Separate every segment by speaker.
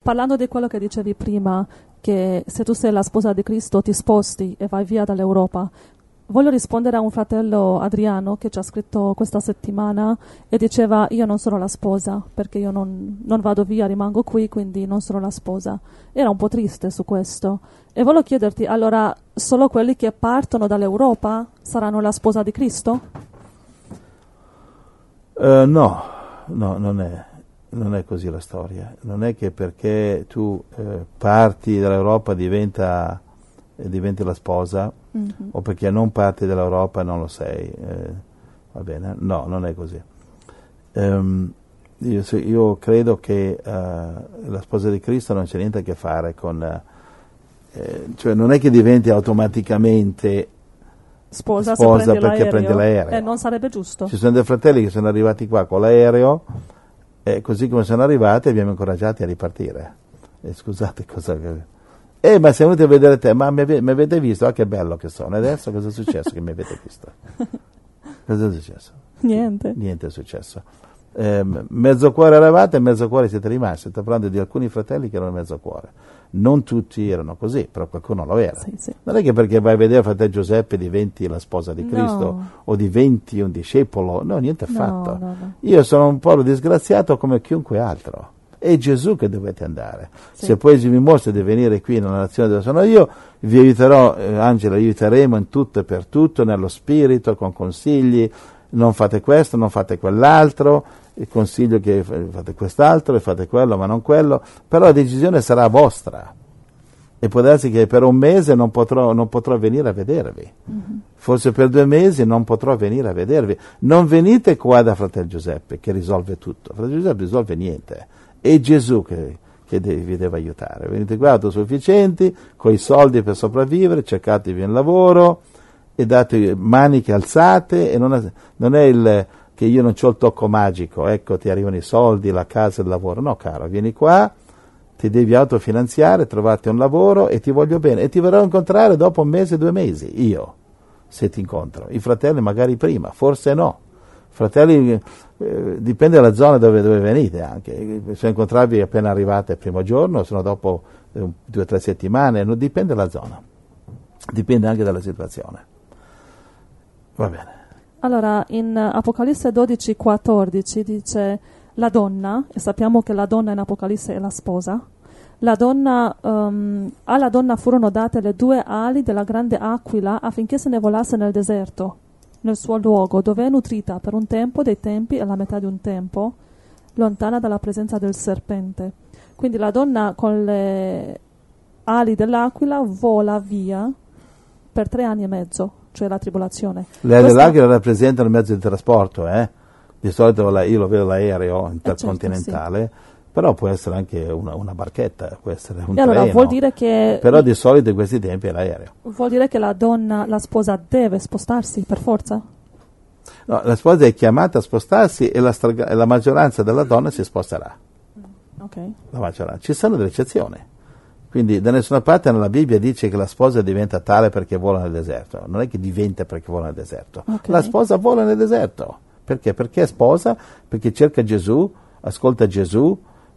Speaker 1: parlando di quello che dicevi prima, che se tu sei la sposa di Cristo ti sposti e vai via dall'Europa, voglio rispondere a un fratello, Adriano, che ci ha scritto questa settimana e diceva: io non sono la sposa perché io non vado via, rimango qui, quindi non sono la sposa. Era un po' triste su questo e volevo chiederti, allora solo quelli che partono dall'Europa saranno la sposa di Cristo?
Speaker 2: No, non è così la storia. Non è che perché tu parti dall'Europa diventi la sposa, o perché non parti dall'Europa non lo sei. Va bene? No, non è così. Io credo che la sposa di Cristo non c'è niente a che fare con... cioè non è che diventi automaticamente
Speaker 1: sposa
Speaker 2: perché prendi l'aereo.
Speaker 1: Non sarebbe giusto.
Speaker 2: Ci sono dei fratelli che sono arrivati qua con l'aereo e così come sono arrivati abbiamo incoraggiati a ripartire. Scusate cosa... ma siamo venuti a vedere te, ma mi avete visto? Ah, che bello che sono. Adesso cosa è successo che mi avete visto? Cosa è successo?
Speaker 1: Niente
Speaker 2: è successo. Mezzo cuore eravate e mezzo cuore siete rimasti. Sto parlando di alcuni fratelli che erano mezzo cuore. Non tutti erano così, però qualcuno lo era.
Speaker 1: Sì.
Speaker 2: Non è che perché vai a vedere fratello Giuseppe diventi la sposa di Cristo o diventi un discepolo. No, niente affatto.
Speaker 1: No.
Speaker 2: Io sono un povero disgraziato come chiunque altro. È Gesù che dovete andare.
Speaker 1: Sì.
Speaker 2: Se poi vi mostra di venire qui nella nazione dove sono io, vi aiuterò, Angela, aiuteremo in tutto e per tutto, nello spirito, con consigli. Non fate questo, non fate quell'altro, il consiglio che fate quest'altro e fate quello, ma non quello. Però la decisione sarà vostra. E può darsi che per un mese non potrò venire a vedervi. Forse per 2 mesi non potrò venire a vedervi. Non venite qua da fratello Giuseppe che risolve tutto. Fratello Giuseppe risolve niente. È Gesù che vi deve aiutare. Venite qua autosufficienti, con i soldi per sopravvivere, cercatevi un lavoro e date maniche alzate. E non è che io non c'ho il tocco magico, ecco ti arrivano i soldi, la casa, il lavoro. No caro, vieni qua, ti devi autofinanziare, trovate un lavoro e ti voglio bene. E ti verrò a incontrare dopo 1 mese, 2 mesi, io, se ti incontro. I fratelli magari prima, forse no. Fratelli, dipende dalla zona dove venite anche. Se incontrarvi appena arrivate il primo giorno, se no dopo 2 o 3 settimane, non dipende dalla zona. Dipende anche dalla situazione. Va bene.
Speaker 1: Allora, in Apocalisse 12:14 dice la donna, e sappiamo che la donna in Apocalisse è la sposa, alla donna furono date le 2 ali della grande aquila affinché se ne volasse nel deserto, nel suo luogo, dove è nutrita per un tempo dei tempi e la metà di un tempo, lontana dalla presenza del serpente. Quindi la donna con le ali dell'aquila vola via per 3 anni e mezzo, cioè la tribolazione.
Speaker 2: Le ali dell'aquila rappresentano il mezzo di trasporto, Di solito io lo vedo l'aereo intercontinentale,
Speaker 1: certo, sì.
Speaker 2: Però può essere anche una barchetta, può essere un
Speaker 1: allora,
Speaker 2: treno.
Speaker 1: Vuol dire che
Speaker 2: però di solito in questi tempi è l'aereo.
Speaker 1: Vuol dire che la donna, la sposa, deve spostarsi per forza?
Speaker 2: No, la sposa è chiamata a spostarsi e la maggioranza della donna si sposterà.
Speaker 1: Okay.
Speaker 2: La maggioranza. Ci sono delle eccezioni. Quindi da nessuna parte nella Bibbia dice che la sposa diventa tale perché vola nel deserto. Non è che diventa perché vola nel deserto.
Speaker 1: Okay.
Speaker 2: La sposa vola nel deserto. Perché? Perché è sposa, perché cerca Gesù, ascolta Gesù,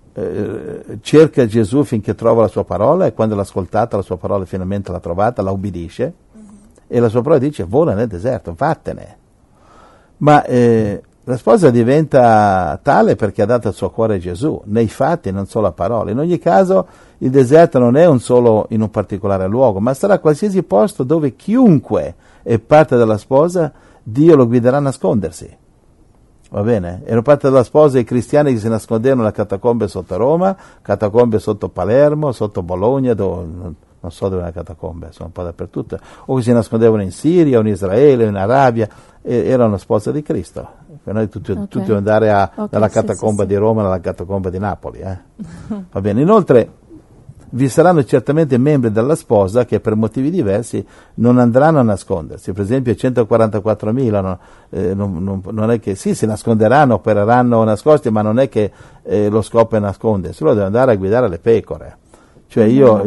Speaker 2: cerca Gesù finché trova la sua parola, e quando l'ha ascoltata, la sua parola finalmente l'ha trovata, la ubbidisce, e la sua parola dice vola nel deserto, vattene. Ma la sposa diventa tale perché ha dato il suo cuore a Gesù, nei fatti, non solo a parole. In ogni caso il deserto non è solo in un particolare luogo, ma sarà qualsiasi posto dove chiunque è parte della sposa, Dio lo guiderà a nascondersi. Va bene? Ero parte della sposa i cristiani che si nascondevano nelle catacombe sotto Roma, catacombe sotto Palermo, sotto Bologna, non so dove erano le catacombe, sono un po' dappertutto, o che si nascondevano in Siria, o in Israele, o in Arabia, erano sposa di Cristo. Per noi tutti andare dalla catacomba di Roma alla catacomba di Napoli. Va bene? Inoltre vi saranno certamente membri della sposa che per motivi diversi non andranno a nascondersi. Per esempio 144.000 non è che si nasconderanno, opereranno nascosti, ma non è che lo scopo è nascondersi, loro devono andare a guidare le pecore. Cioè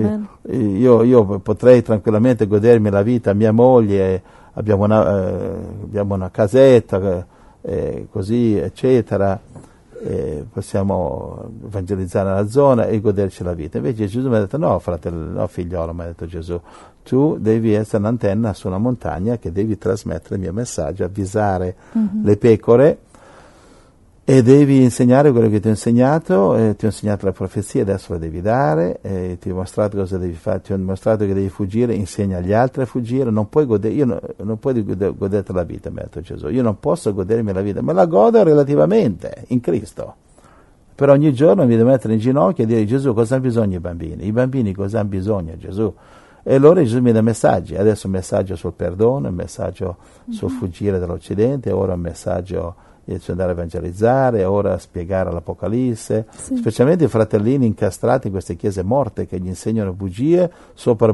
Speaker 2: io potrei tranquillamente godermi la vita, mia moglie, abbiamo una casetta, così eccetera, possiamo evangelizzare la zona e goderci la vita. Invece Gesù mi ha detto: no, fratello, no, figliolo, mi ha detto Gesù, tu devi essere un'antenna su una montagna che devi trasmettere il mio messaggio, avvisare le pecore, e devi insegnare quello che ti ho insegnato. Ti ho insegnato le profezie, adesso le devi dare, ti ho mostrato cosa devi fare, ti ho mostrato che devi fuggire, insegna agli altri a fuggire. Non puoi non puoi goderti la vita, mi ha detto Gesù. Io non posso godermi la vita, me la godo relativamente in Cristo. Però ogni giorno mi devo mettere in ginocchio e dire: Gesù, cosa hanno bisogno i bambini? I bambini cosa hanno bisogno, Gesù? E allora Gesù mi dà messaggi. Adesso un messaggio sul perdono, un messaggio sul fuggire dall'Occidente, ora un messaggio di andare a evangelizzare, ora a spiegare l'Apocalisse, specialmente i fratellini incastrati in queste chiese morte che gli insegnano bugie sopra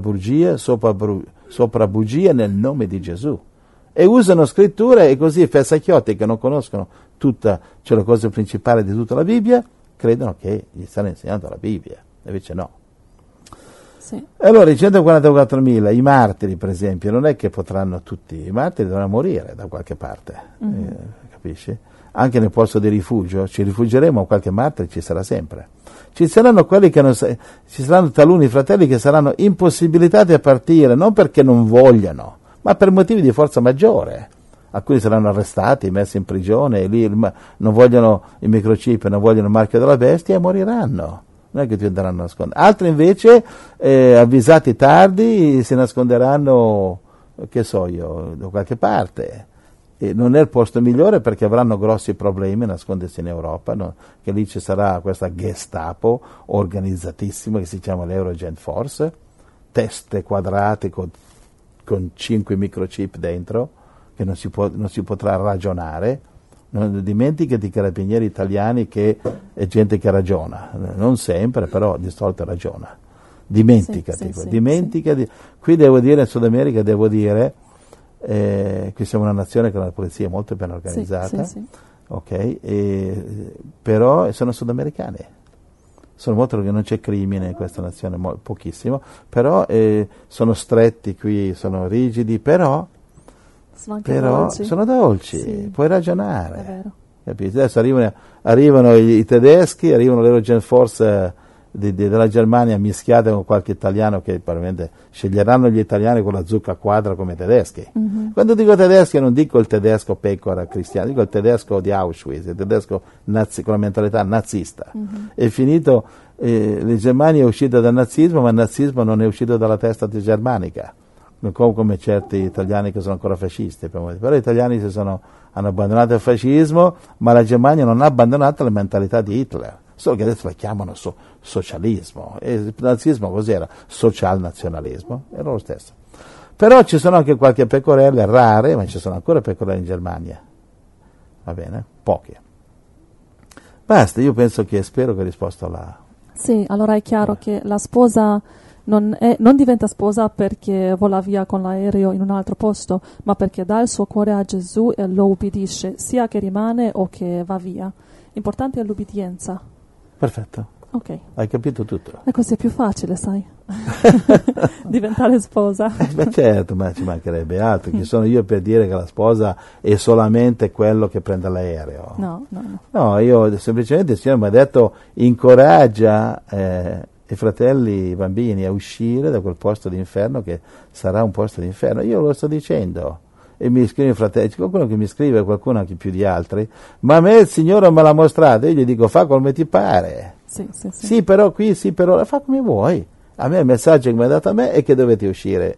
Speaker 2: bugie nel nome di Gesù, e usano scritture, e così i fessacchiotti che non conoscono le cose principali di tutta la Bibbia credono che gli stanno insegnando la Bibbia, invece no.
Speaker 1: Sì.
Speaker 2: Allora i 144.000, i martiri per esempio, non è che potranno tutti, i martiri dovranno morire da qualche parte, capisci? Anche nel posto di rifugio ci rifugieremo, qualche martire ci sarà sempre. Ci saranno ci saranno taluni fratelli che saranno impossibilitati a partire, non perché non vogliano, ma per motivi di forza maggiore. Alcuni saranno arrestati, messi in prigione, e lì non vogliono il microchip, non vogliono il marchio della bestia, e moriranno. Non è che ti andranno a nascondere. Altri invece, avvisati tardi, si nasconderanno, che so io, da qualche parte. E non è il posto migliore, perché avranno grossi problemi a nascondersi in Europa, no? Che lì ci sarà questa Gestapo organizzatissima che si chiama l'Eurogent Force, teste quadrate con 5 microchip dentro, che non si potrà ragionare. Non dimenticati, carabinieri italiani, che è gente che ragiona, non sempre, però di solito ragiona. Dimenticati, dimenticati. Sì. Qui in Sud America devo dire, qui siamo una nazione che ha una polizia molto ben organizzata, ok, però sono sudamericani. Sono molto che non c'è crimine in questa nazione, pochissimo, però sono stretti qui, sono rigidi, però sono dolci, sì. Puoi ragionare.
Speaker 1: È vero.
Speaker 2: Capito? Adesso arrivano i tedeschi, arrivano l'Eurogent Force della Germania mischiate con qualche italiano, che probabilmente sceglieranno gli italiani con la zucca quadra come tedeschi. Quando dico tedeschi non dico il tedesco pecora cristiano, dico il tedesco di Auschwitz, il tedesco con la mentalità nazista. È finito, la Germania è uscita dal nazismo, ma il nazismo non è uscito dalla testa germanica, come certi italiani che sono ancora fascisti, però gli italiani hanno abbandonato il fascismo, ma la Germania non ha abbandonato la mentalità di Hitler, solo che adesso la chiamano socialismo, e il nazismo cos'era? Social-nazionalismo, era lo stesso. Però ci sono anche qualche pecorelle rare, ma ci sono ancora pecorelle in Germania, va bene? Poche. Basta, io penso spero che ho risposto alla...
Speaker 1: Sì, allora è chiaro che la sposa non diventa sposa perché vola via con l'aereo in un altro posto, ma perché dà il suo cuore a Gesù e lo ubbidisce, sia che rimane o che va via. L'importante è l'ubbidienza.
Speaker 2: Perfetto.
Speaker 1: Ok.
Speaker 2: Hai capito tutto.
Speaker 1: E così è più facile, sai, diventare sposa.
Speaker 2: Beh certo, ma ci mancherebbe altro. Chi sono io per dire che la sposa è solamente quello che prende l'aereo?
Speaker 1: No.
Speaker 2: No, io semplicemente il Signore mi ha detto: incoraggia i fratelli, i bambini a uscire da quel posto d'inferno, che sarà un posto d'inferno. Io lo sto dicendo. E mi scrive fratelli, c'è qualcuno che mi scrive, qualcuno anche più di altri, ma a me il Signore me l'ha mostrato, io gli dico: fa come ti pare. Sì, però qui, sì, però fa come vuoi. A me il messaggio che mi ha dato a me è che dovete uscire,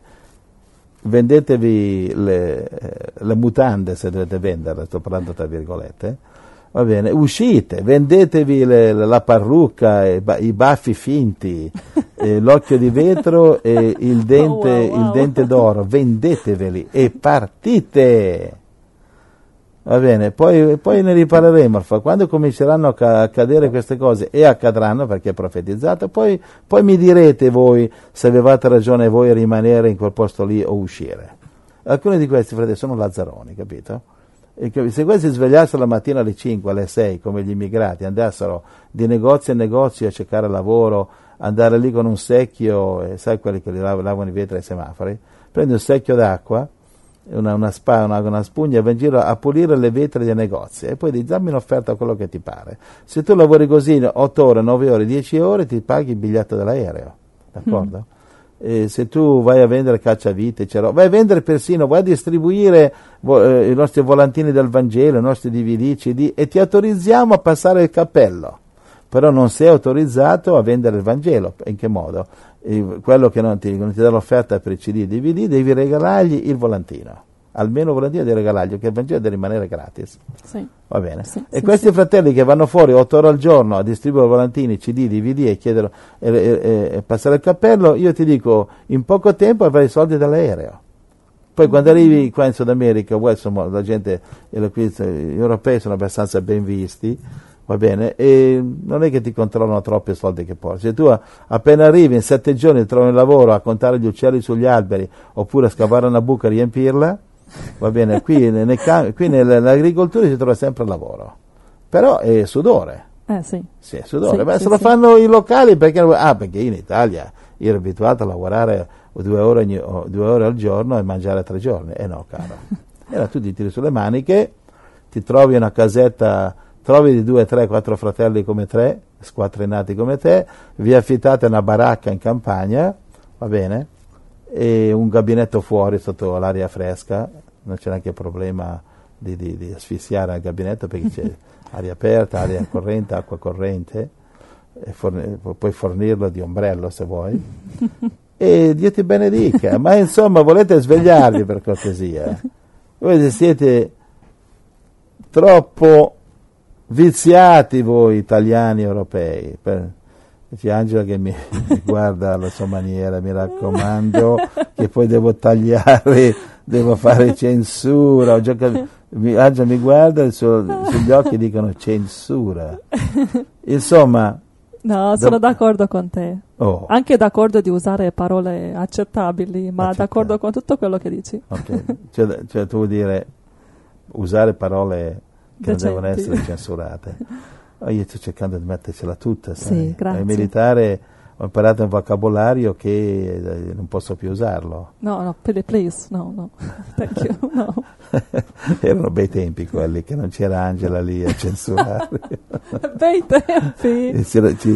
Speaker 2: vendetevi le mutande, se dovete venderle, sto parlando tra virgolette, va bene, uscite, vendetevi la parrucca, i baffi finti, l'occhio di vetro e il dente d'oro, vendeteveli e partite. Va bene, poi ne riparleremo. Quando cominceranno a accadere queste cose, e accadranno perché è profetizzato, poi mi direte voi se avevate ragione voi a rimanere in quel posto lì o uscire. Alcuni di questi fratelli sono lazzaroni, capito? E se questi svegliassero la mattina alle 5, alle 6 come gli immigrati, andassero di negozio in negozio a cercare lavoro, andare lì con un secchio, sai quelli che lavano i vetri ai semafori, prendi un secchio d'acqua una spugna e va in giro a pulire le vetri dei negozi e poi ti dammi un'offerta a quello che ti pare. Se tu lavori così 8 ore, 9 ore, 10 ore ti paghi il biglietto dell'aereo, d'accordo? E se tu vai a vendere cacciavite, vai a vendere persino, vai a distribuire i nostri volantini del Vangelo, i nostri DVD, CD e ti autorizziamo a passare il cappello, però non sei autorizzato a vendere il Vangelo. In che modo? Quello che non ti dà l'offerta per i CD e DVD, devi regalargli il volantino, almeno il volantino devi regalargli, che il Vangelo deve rimanere gratis.
Speaker 1: Sì.
Speaker 2: Va bene.
Speaker 1: Sì,
Speaker 2: e questi fratelli che vanno fuori 8 ore al giorno a distribuire volantini, CD, DVD e chiedono e passare il cappello, io ti dico, in poco tempo avrai i soldi dall'aereo. Poi quando arrivi qua in Sud America, insomma, la gente, gli europei sono abbastanza ben visti, va bene, e non è che ti controllano troppo i soldi che porti. Se tu appena arrivi in 7 giorni trovi un lavoro a contare gli uccelli sugli alberi oppure a scavare una buca e riempirla, va bene, qui nell'agricoltura si trova sempre lavoro, però è sudore.
Speaker 1: Sì.
Speaker 2: Sì, è sudore.
Speaker 1: Sì,
Speaker 2: Beh,
Speaker 1: sì,
Speaker 2: se lo
Speaker 1: sì.
Speaker 2: fanno i locali perché in Italia ero abituato a lavorare 2 ore al giorno e mangiare 3 giorni. No, caro. Era tu ti tiri sulle maniche, ti trovi una casetta, trovi 2, 3, 4 fratelli come te, squattrinati come te, vi affittate una baracca in campagna, va bene, e un gabinetto fuori sotto l'aria fresca, non c'è neanche problema di asfissiare il gabinetto perché c'è aria aperta, aria corrente, acqua corrente, e puoi fornirlo di ombrello se vuoi, e Dio ti benedica. Ma insomma, volete svegliarvi per cortesia? Voi siete troppo viziati voi italiani europei. C'è Angela che mi guarda alla sua maniera, mi raccomando, che poi devo tagliare, devo fare censura. Angela mi guarda, sugli occhi dicono censura. Insomma.
Speaker 1: No, sono d'accordo con te. Anche d'accordo di usare parole accettabili, ma d'accordo con tutto quello che dici.
Speaker 2: Ok, cioè tu vuoi dire usare parole che
Speaker 1: decenti,
Speaker 2: non devono essere censurate. Io sto cercando di mettercela tutta, sai?
Speaker 1: Sì, grazie.
Speaker 2: Al militare ho imparato un vocabolario che non posso più usarlo.
Speaker 1: No, please, no, thank you, no.
Speaker 2: Erano bei tempi quelli, che non c'era Angela lì a censurare.
Speaker 1: Bei tempi!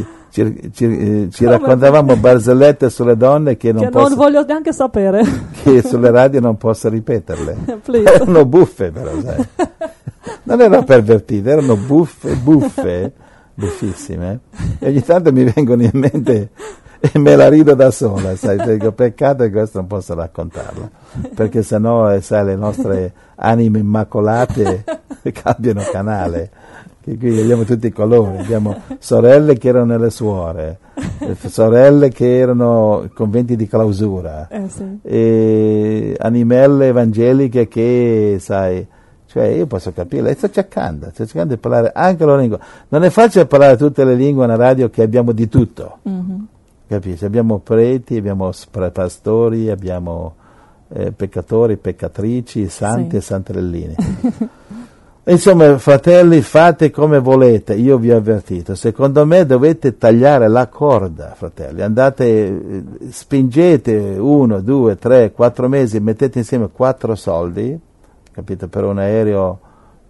Speaker 2: Ci raccontavamo barzellette sulle donne che non
Speaker 1: voglio neanche sapere.
Speaker 2: Che sulle radio non posso ripeterle.
Speaker 1: Please.
Speaker 2: Erano buffe però, sai. Non erano pervertite, erano buffe, buffissime. E ogni tanto mi vengono in mente e me la rido da sola, sai, dico, peccato che questo non posso raccontarla, perché sennò, sai, le nostre anime immacolate cambiano canale, che qui abbiamo tutti i colori, abbiamo sorelle che erano nelle suore, sorelle che erano conventi di clausura,
Speaker 1: sì.
Speaker 2: E animelle evangeliche che, sai, cioè io posso capire, sto cercando di parlare anche la lingua. Non è facile parlare tutte le lingue in una radio che abbiamo di tutto.
Speaker 1: Mm-hmm.
Speaker 2: Capisci? Abbiamo preti, abbiamo pastori, abbiamo peccatori, peccatrici, santi, sì, e santarellini. Insomma, fratelli, fate come volete, io vi ho avvertito. Secondo me dovete tagliare la corda, fratelli. Andate, spingete 1, 2, 3, 4 mesi, mettete insieme 4 soldi, capito, per un aereo,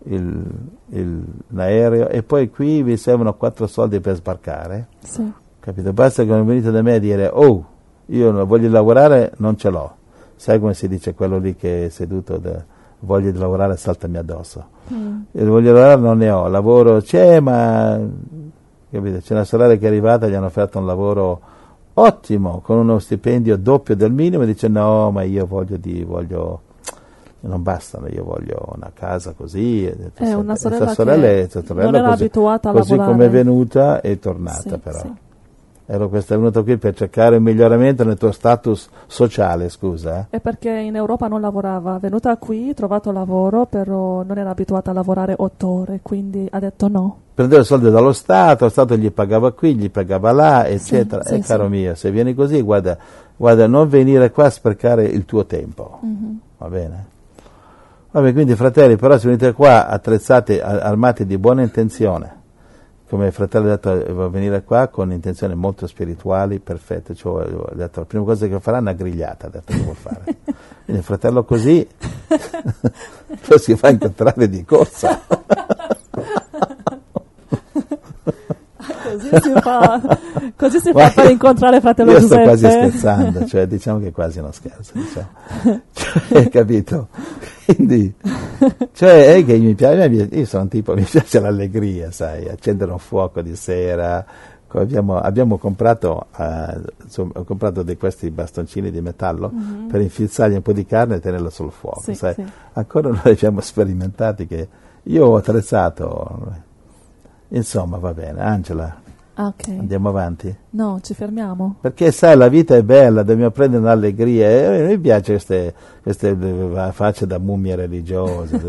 Speaker 2: un aereo, e poi qui vi servono 4 soldi per sbarcare.
Speaker 1: Sì.
Speaker 2: Capito? Basta che non venite da me a dire, io non voglio lavorare, non ce l'ho. Sai come si dice quello lì che è seduto, voglio lavorare, saltami addosso. Voglio lavorare, non ne ho. Lavoro c'è, ma capito? C'è una sorella che è arrivata, gli hanno offerto un lavoro ottimo, con uno stipendio doppio del minimo, e dice no, ma io voglio non bastano, io voglio una casa così.
Speaker 1: È una sorella
Speaker 2: che
Speaker 1: non era abituata a lavorare.
Speaker 2: Così come è venuta è tornata, sì, però. Sì. Questa è venuta qui per cercare un miglioramento nel tuo status sociale, scusa.
Speaker 1: È perché in Europa non lavorava, è venuta qui, ha trovato lavoro, però non era abituata a lavorare 8 ore, quindi ha detto no.
Speaker 2: Prendeva soldi dallo Stato, lo Stato gli pagava qui, gli pagava là, eccetera.
Speaker 1: Sì,
Speaker 2: caro mio, se vieni così, guarda, non venire qua a sprecare il tuo tempo, va bene? Vabbè, quindi fratelli, però se venite qua attrezzati, armati di buona intenzione, come il fratello ha detto, va a venire qua con intenzioni molto spirituali, perfette, cioè, ha detto, la prima cosa che farà è una grigliata, ha detto che vuol fare. Quindi il fratello così lo si fa incontrare di corsa.
Speaker 1: Così si fa per incontrare fratello
Speaker 2: io
Speaker 1: Giuseppe.
Speaker 2: Io sto quasi scherzando, cioè diciamo che quasi non scherzo, diciamo. Cioè, capito? Quindi, cioè è che mi piace, io sono un tipo, mi piace l'allegria, sai, accendere un fuoco di sera. Abbiamo comprato, ho comprato di questi bastoncini di metallo per infilzargli un po' di carne e tenerla sul fuoco,
Speaker 1: sì,
Speaker 2: sai?
Speaker 1: Sì.
Speaker 2: Ancora non abbiamo sperimentati, che io ho attrezzato. Insomma, va bene. Angela,
Speaker 1: okay.
Speaker 2: Andiamo avanti?
Speaker 1: No, ci fermiamo.
Speaker 2: Perché sai, la vita è bella, dobbiamo prendere un'allegria. E mi piace queste facce da mummie religiose.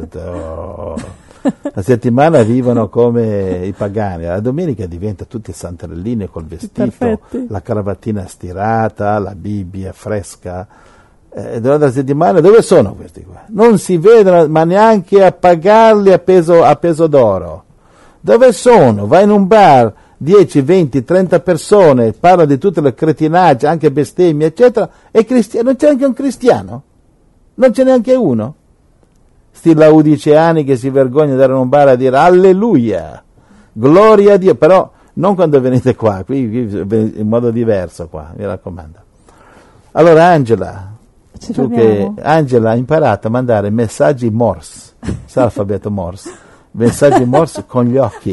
Speaker 2: La settimana vivono come i pagani, la domenica diventa tutti santarellini col vestito,
Speaker 1: perfetti.
Speaker 2: La cravattina stirata, la Bibbia fresca. Durante la settimana dove sono questi qua? Non si vedono, ma neanche a pagarli a peso d'oro. Dove sono? Vai in un bar, 10, 20, 30 persone, parla di tutte le cretinaggi, anche bestemmie, eccetera, e non c'è neanche un cristiano? Non c'è neanche uno? Sti laodiceani che si vergognano di andare in un bar a dire alleluia, gloria a Dio, però non quando venite qua, qui in modo diverso qua, mi raccomando. Allora Angela, Angela ha imparato a mandare messaggi Morse, sa l'alfabeto Morse? Messaggi Morse con gli occhi.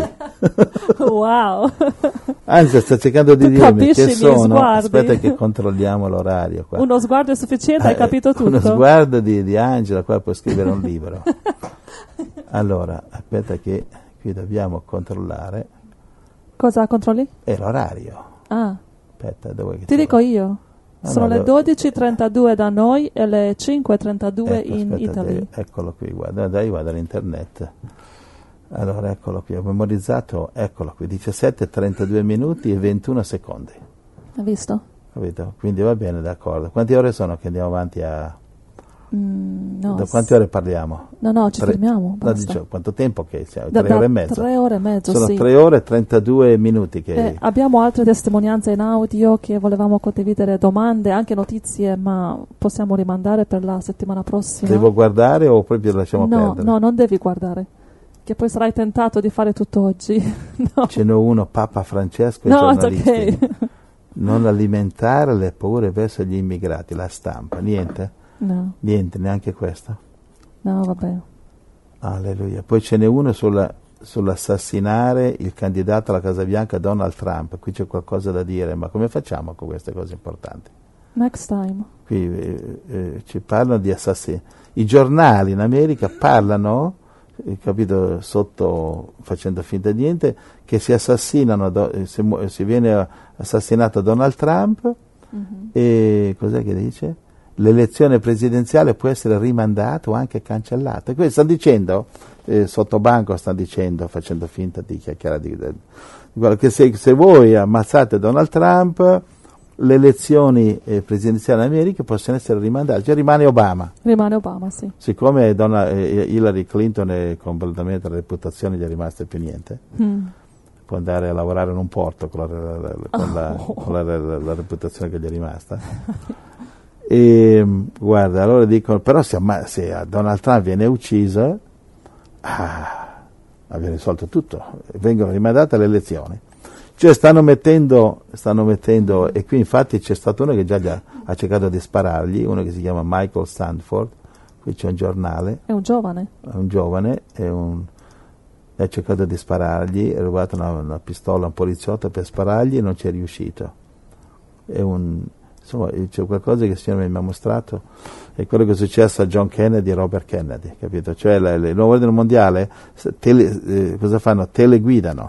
Speaker 1: Wow.
Speaker 2: Anzi, sta cercando di dirmi che sono.
Speaker 1: Sguardi.
Speaker 2: Aspetta che controlliamo l'orario qua.
Speaker 1: Uno sguardo è sufficiente, hai capito tutto?
Speaker 2: Uno sguardo di Angela qua può scrivere un libro. Allora, aspetta che qui dobbiamo controllare.
Speaker 1: Cosa controlli?
Speaker 2: È l'orario.
Speaker 1: Ah.
Speaker 2: Aspetta, dove
Speaker 1: ti dico io. Sono le 12:32 da noi e le 5:32 in Italia.
Speaker 2: Eccolo qui, guarda l'internet. Allora, eccolo qui, ho memorizzato, eccolo qui, 17, 32 minuti e 21 secondi.
Speaker 1: Hai visto?
Speaker 2: Capito? Quindi va bene, d'accordo. Quante ore sono che andiamo avanti a...
Speaker 1: no,
Speaker 2: da quante ore parliamo?
Speaker 1: No, ci fermiamo, basta.
Speaker 2: Dicevo, quanto tempo che siamo? 3 ore e mezzo?
Speaker 1: 3 ore e mezzo,
Speaker 2: sono
Speaker 1: sì.
Speaker 2: 3 ore e 32 minuti che...
Speaker 1: abbiamo altre testimonianze in audio che volevamo condividere, domande, anche notizie, ma possiamo rimandare per la settimana prossima.
Speaker 2: Devo guardare o proprio lasciamo perdere?
Speaker 1: No, non devi guardare. Che poi sarai tentato di fare tutto oggi. No.
Speaker 2: Ce n'è uno, Papa Francesco e giornalisti. Okay. Non alimentare le paure verso gli immigrati, la stampa, niente?
Speaker 1: No.
Speaker 2: Niente, neanche questo?
Speaker 1: No, vabbè.
Speaker 2: Alleluia. Poi ce n'è uno sull'assassinare il candidato alla Casa Bianca Donald Trump. Qui c'è qualcosa da dire, ma come facciamo con queste cose importanti?
Speaker 1: Next time.
Speaker 2: Qui ci parlano di assassini. I giornali in America parlano... capito, sotto facendo finta di niente, che si assassinano, si viene assassinato Donald Trump e cos'è che dice? L'elezione presidenziale può essere rimandata o anche cancellata. Questo sta dicendo, sotto banco sta dicendo, facendo finta di chiacchierare, che se voi ammazzate Donald Trump, le elezioni presidenziali in America possono essere rimandate, cioè rimane Obama.
Speaker 1: Rimane Obama, sì.
Speaker 2: Siccome Hillary Clinton è completamente, la reputazione gli è rimasta più niente, può andare a lavorare in un porto con la reputazione che gli è rimasta. E guarda, allora dicono, però se Donald Trump viene ucciso, avviene risolto tutto, vengono rimandate le elezioni. Cioè stanno mettendo, e qui infatti c'è stato uno che già ha cercato di sparargli, uno che si chiama Michael Stanford, qui c'è un giornale.
Speaker 1: È un giovane.
Speaker 2: Ha cercato di sparargli, è rubato una pistola a un poliziotto per sparargli e non ci è riuscito. Insomma, c'è qualcosa che il Signore mi ha mostrato, è quello che è successo a John Kennedy e Robert Kennedy, capito? Cioè il nuovo ordine mondiale, cosa fanno? Teleguidano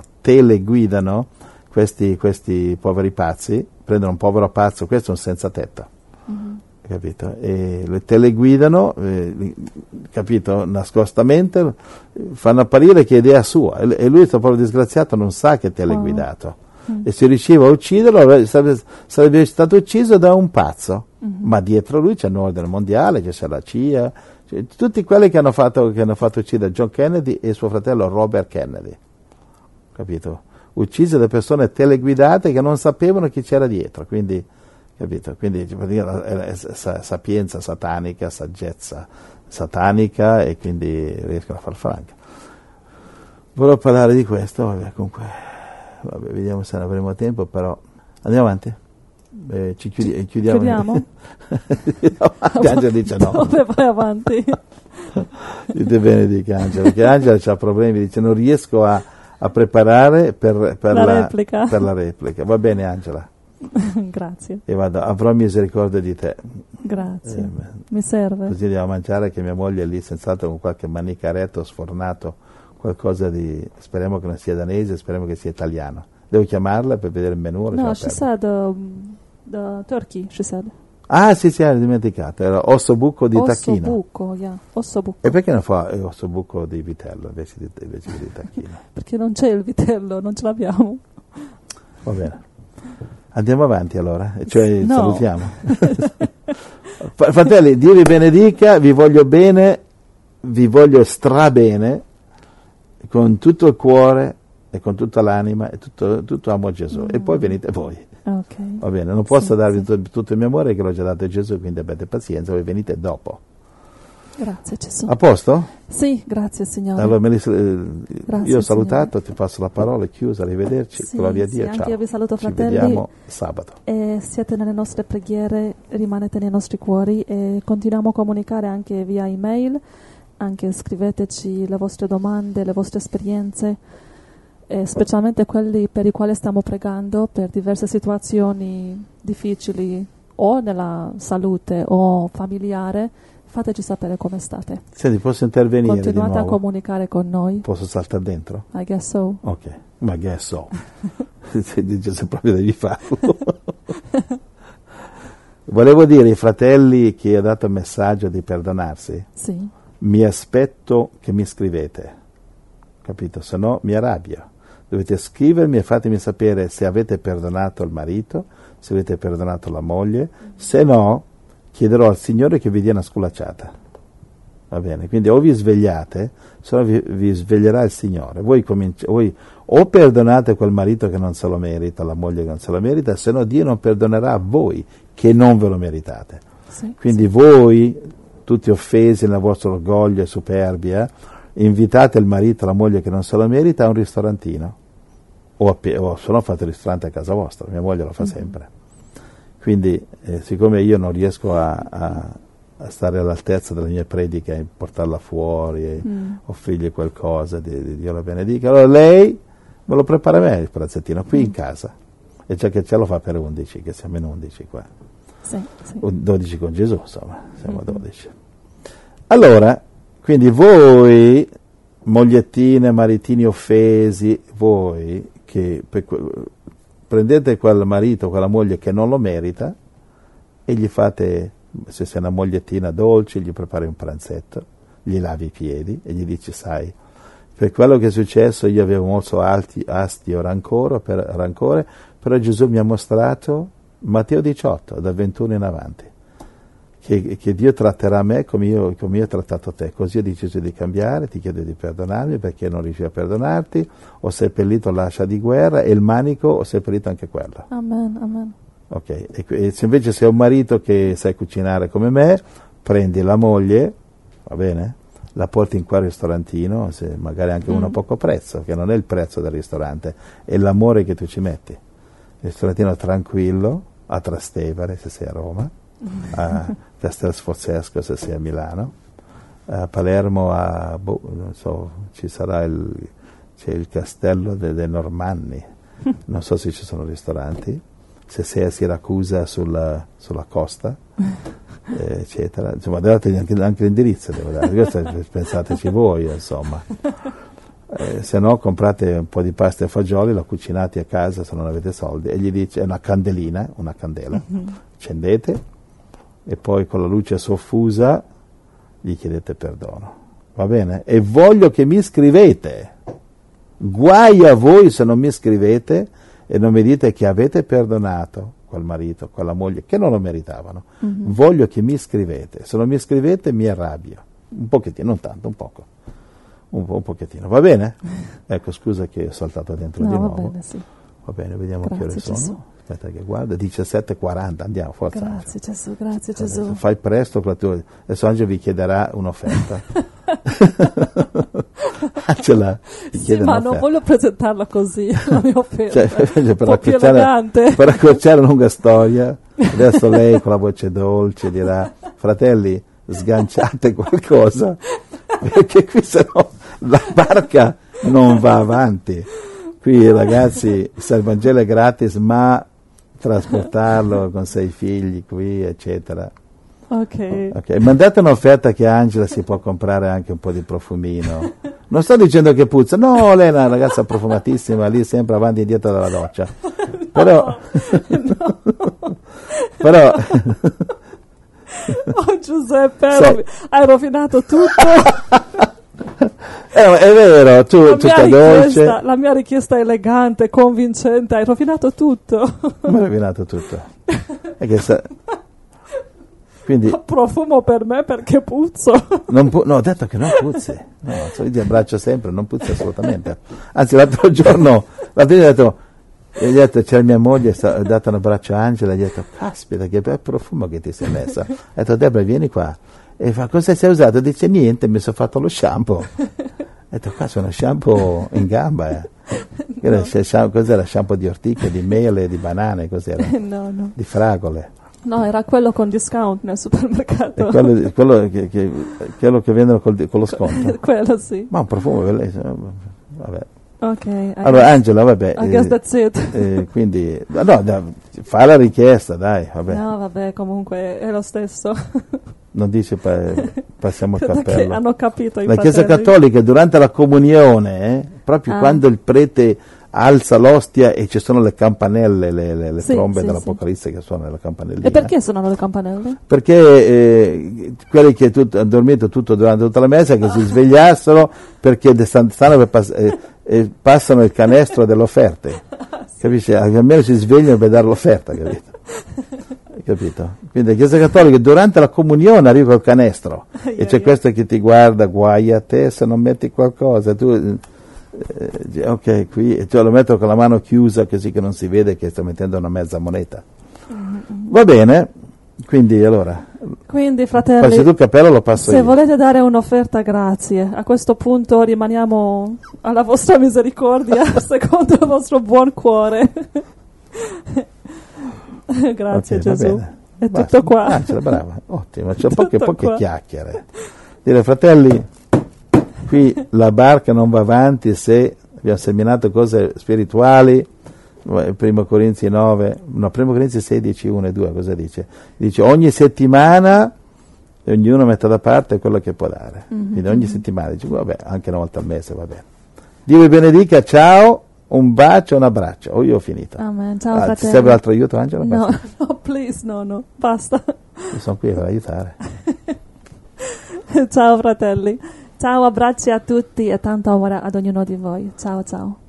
Speaker 2: questi poveri pazzi, prendono un povero pazzo, questo è un senza tetto, capito? E le teleguidano, capito? Nascostamente, fanno apparire che è idea sua, e lui, questo povero disgraziato, non sa che è teleguidato. E se riusciva a ucciderlo sarebbe stato ucciso da un pazzo, ma dietro lui c'è il nuovo ordine mondiale, c'è la CIA, cioè, tutti quelli che hanno fatto uccidere John Kennedy e suo fratello Robert Kennedy, capito? Uccise da persone teleguidate che non sapevano chi c'era dietro, quindi capito? Quindi è sapienza satanica, saggezza satanica, e quindi riescono a far franca. Volevo parlare di questo, comunque, vediamo se ne avremo tempo, però andiamo avanti. Chiudiamo? Angela dice no.
Speaker 1: Dove vai avanti?
Speaker 2: Dite bene, dica Angela, perché Angela ha problemi, dice non riesco a preparare per la replica. Va bene, Angela.
Speaker 1: Grazie.
Speaker 2: E vado, avrò misericordia di te.
Speaker 1: Grazie. Mi serve.
Speaker 2: Così andiamo a mangiare, che mia moglie è lì senz'altro con qualche manicaretto sfornato, qualcosa di, speriamo che non sia danese, speriamo che sia italiano. Devo chiamarla per vedere il menù?
Speaker 1: No, she said the turkey, she said.
Speaker 2: Ah, sì, hai dimenticato, era ossobuco di tacchino.
Speaker 1: Ossobuco, yeah, ossobuco.
Speaker 2: E perché non fa ossobuco di vitello invece di tacchino?
Speaker 1: Perché non c'è il vitello, non ce l'abbiamo.
Speaker 2: Va bene. Andiamo avanti allora, cioè
Speaker 1: no.
Speaker 2: Salutiamo. Fratelli, Dio vi benedica, vi voglio bene, vi voglio strabene, con tutto il cuore e con tutta l'anima, e tutto amo a Gesù. E poi venite voi.
Speaker 1: Okay.
Speaker 2: Va bene, non posso darvi tutto il mio amore che l'ho già dato a Gesù, quindi abbiate pazienza, voi venite dopo.
Speaker 1: Grazie Gesù.
Speaker 2: A posto?
Speaker 1: Sì, grazie Signore.
Speaker 2: Allora,
Speaker 1: Grazie,
Speaker 2: io ho salutato,
Speaker 1: Signore.
Speaker 2: ti passo la parola, è chiusa, arrivederci,
Speaker 1: Sì,
Speaker 2: gloria a Dio,
Speaker 1: sì,
Speaker 2: ciao.
Speaker 1: anche io vi saluto, fratelli.
Speaker 2: Ci vediamo sabato.
Speaker 1: E siete nelle nostre preghiere, rimanete nei nostri cuori e continuiamo a comunicare anche via email, anche scriveteci le vostre domande, le vostre esperienze, specialmente quelli per i quali stiamo pregando per diverse situazioni difficili o nella salute o familiare. Fateci sapere come state.
Speaker 2: Senti, posso intervenire
Speaker 1: Continuate
Speaker 2: di nuovo?
Speaker 1: a comunicare con noi.
Speaker 2: Posso saltare dentro?
Speaker 1: I guess so.
Speaker 2: Ok, ma guess so. Se proprio devi farlo. Volevo dire ai fratelli che ho dato il messaggio di perdonarsi.
Speaker 1: Sì.
Speaker 2: Mi aspetto che mi scrivete, capito? Se no mi arrabbio. Dovete scrivermi e fatemi sapere se avete perdonato il marito, se avete perdonato la moglie, se no chiederò al Signore che vi dia una sculacciata. Va bene? Quindi o vi svegliate, se no vi sveglierà il Signore. Voi o perdonate quel marito che non se lo merita, la moglie che non se lo merita, se no Dio non perdonerà a voi che non ve lo meritate.
Speaker 1: Sì,
Speaker 2: Quindi
Speaker 1: sì.
Speaker 2: voi, tutti offesi nel vostro orgoglio e superbia, invitate il marito e la moglie che non se lo merita a un ristorantino. O se no fate il ristorante a casa vostra, mia moglie lo fa sempre. Quindi, siccome io non riesco a stare all'altezza delle mie prediche, a portarla fuori, e offrirgli qualcosa, di Dio la benedica, allora lei me lo prepara a me il pranzettino, qui in casa. E c'è che ce lo fa per 11, che siamo in 11 qua.
Speaker 1: Sì, sì.
Speaker 2: 12 con Gesù, insomma, siamo a 12. Allora, quindi voi, mogliettine, maritini offesi, voi che prendete quel marito, quella moglie che non lo merita e gli fate, se sei una mogliettina dolce, gli prepari un pranzetto, gli lavi i piedi e gli dici, sai, per quello che è successo io avevo molto astio, rancore, però Gesù mi ha mostrato, Matteo 18, da 21 in avanti, che Dio tratterà me come io ho trattato te, così ho deciso di cambiare, ti chiedo di perdonarmi perché non riuscivo a perdonarti, ho seppellito l'ascia di guerra e il manico ho seppellito anche quello.
Speaker 1: Amen, amen.
Speaker 2: Ok, e se invece sei un marito che sai cucinare come me, prendi la moglie, va bene? La porti in quel ristorantino, se magari anche uno a poco prezzo, che non è il prezzo del ristorante, è l'amore che tu ci metti. Il ristorantino tranquillo, a Trastevere se sei a Roma, a Castel Sforzesco se sei a Milano, a Palermo non so, c'è il castello dei Normanni, non so se ci sono ristoranti, se sei a Siracusa sulla costa, eccetera, insomma date anche l'indirizzo, devo dare, questo pensateci voi, insomma. Se no comprate un po' di pasta e fagioli, la cucinate a casa se non avete soldi, e gli dice, è una candela, accendete e poi con la luce soffusa gli chiedete perdono, va bene? E voglio che mi scrivete, guai a voi se non mi scrivete e non mi dite che avete perdonato quel marito, quella moglie che non lo meritavano. Voglio che mi scrivete, se non mi scrivete mi arrabbio, un pochettino, non tanto, un poco. Un pochettino, va bene? Ecco, scusa che ho saltato dentro di nuovo.
Speaker 1: Va bene, sì.
Speaker 2: Va bene, vediamo che ore sono. aspetta che guarda, 17:40, andiamo, forza.
Speaker 1: Grazie Gesù, grazie Gesù.
Speaker 2: Fai presto, adesso Angelo vi chiederà un'offerta. Angela vi chiede
Speaker 1: ma
Speaker 2: un'offerta.
Speaker 1: non voglio presentarla così, la mia offerta.
Speaker 2: Per accorciare una lunga storia, adesso lei con la voce dolce dirà: fratelli, sganciate qualcosa, perché qui sennò la barca non va avanti. Qui ragazzi, il Vangelo è gratis, ma trasportarlo con 6 figli qui, eccetera. Ok, mandate un'offerta che Angela si può comprare anche un po' di profumino. Non sto dicendo che puzza, no, lei è una ragazza profumatissima, lì sempre avanti e indietro dalla doccia. Però però
Speaker 1: oh Giuseppe, hai rovinato tutto.
Speaker 2: È vero, tu tutta dolce.
Speaker 1: La mia richiesta elegante, convincente, hai rovinato tutto.
Speaker 2: Mi hai rovinato tutto. Quindi,
Speaker 1: profumo per me perché puzzo.
Speaker 2: No, ho detto che non puzzi. No, io ti abbraccio sempre, non puzzi assolutamente. Anzi, l'altro giorno ho detto, c'era mia moglie, ho dato un abbraccio a Angela, e gli ho detto, caspita, che bel profumo che ti sei messa. Ho detto, Debra, vieni qua. E fa, cosa sei usato? Dice, niente, mi sono fatto lo shampoo. Ho detto, qua c'è uno shampoo in gamba. No. Cos'era? Shampoo di ortiche, di mele, di banane, cos'era?
Speaker 1: No.
Speaker 2: Di fragole.
Speaker 1: No, era quello con discount nel supermercato.
Speaker 2: Quello che vendono con lo sconto.
Speaker 1: Quello sì.
Speaker 2: Ma un profumo bellissimo. Vabbè.
Speaker 1: Ok.
Speaker 2: Allora Angela, vabbè.
Speaker 1: I guess that's it.
Speaker 2: Quindi, fa la richiesta, dai. Vabbè.
Speaker 1: No, vabbè, comunque è lo stesso.
Speaker 2: Non dice passiamo il cappello.
Speaker 1: Perché hanno capito i
Speaker 2: La
Speaker 1: fratelli.
Speaker 2: Chiesa Cattolica durante la comunione, proprio quando il prete alza l'ostia e ci sono le campanelle, le trombe dell'Apocalisse che suonano la campanellina.
Speaker 1: E perché suonano le campanelle?
Speaker 2: Perché quelli che hanno dormito durante tutta la messa che si svegliassero perché stanno passano il canestro delle offerte. Capisci? Almeno si svegliano per dare l'offerta, capito? Quindi la Chiesa Cattolica durante la comunione arriva col canestro e c'è questo che ti guarda, guai a te se non metti qualcosa, tu ok, qui lo metto con la mano chiusa così che non si vede che sto mettendo una mezza moneta. Va bene, quindi
Speaker 1: fratelli,
Speaker 2: passi tu il cappello, lo passo
Speaker 1: se
Speaker 2: io.
Speaker 1: volete dare un'offerta, grazie. A questo punto rimaniamo alla vostra misericordia secondo il vostro buon cuore. Grazie Gesù. È tutto qua.
Speaker 2: Brava, ottimo, c'è poche chiacchiere. Dire, fratelli, qui la barca non va avanti se abbiamo seminato cose spirituali. Primo Corinzi 16, 1 e 2, cosa dice? Dice ogni settimana ognuno mette da parte quello che può dare. Quindi ogni settimana dice, vabbè, anche una volta al mese va bene. Dio vi benedica, ciao, un bacio, un abbraccio. Io ho finito.
Speaker 1: Amen. Ciao fratelli.
Speaker 2: Ti serve altro aiuto, Angela?
Speaker 1: No, please, no, basta.
Speaker 2: Io sono qui per aiutare.
Speaker 1: Ciao fratelli. Ciao, abbracci a tutti e tanto amore ad ognuno di voi. Ciao.